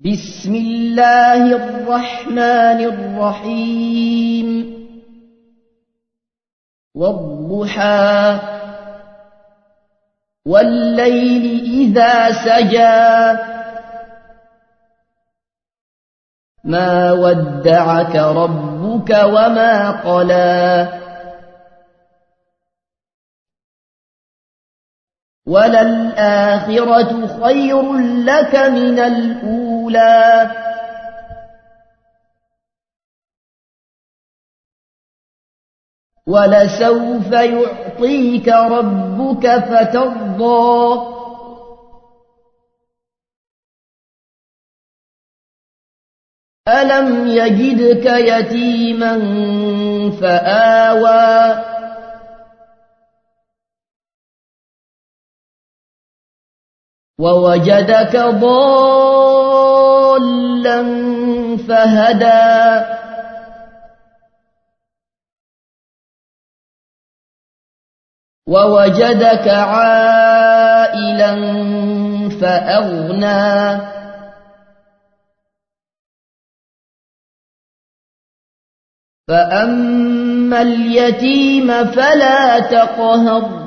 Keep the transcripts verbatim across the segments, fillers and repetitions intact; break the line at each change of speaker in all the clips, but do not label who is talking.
بسم الله الرحمن الرحيم والضحى والليل إذا سجى ما ودعك ربك وما قلى وللآخرة خير لك من الأولى ولسوف يعطيك ربك فترضى ألم يجدك يتيما فآوى ووجدك ضالا فهدى ووجدك عائلا فأغنى فأما اليتيم فلا تقهر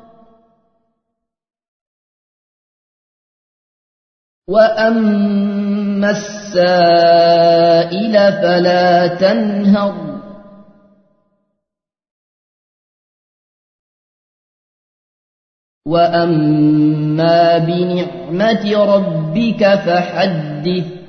وأما السائل فلا تنهر وأما بنعمة ربك فحدث